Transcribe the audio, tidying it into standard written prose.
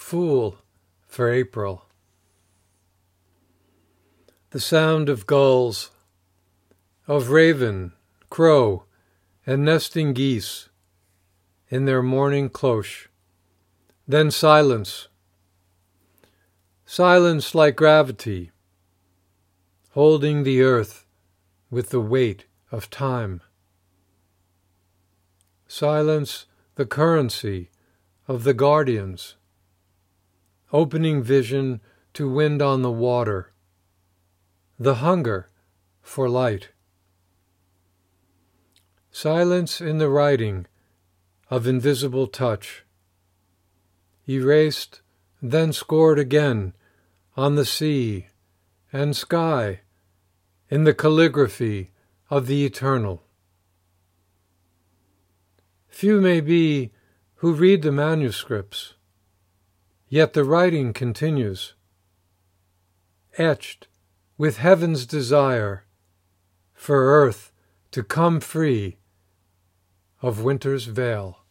Fool for April. The sound of gulls, of raven, crow, and nesting geese in their morning cloche. Then silence. Silence like gravity, holding the earth with the weight of time. Silence, the currency of the guardians, opening vision to wind on the water, the hunger for light. Silence in the writing of invisible touch, erased, then scored again on the sea and sky in the calligraphy of the eternal. Few may be who read the manuscripts, yet the writing continues, etched with heaven's desire for earth to come free of winter's veil.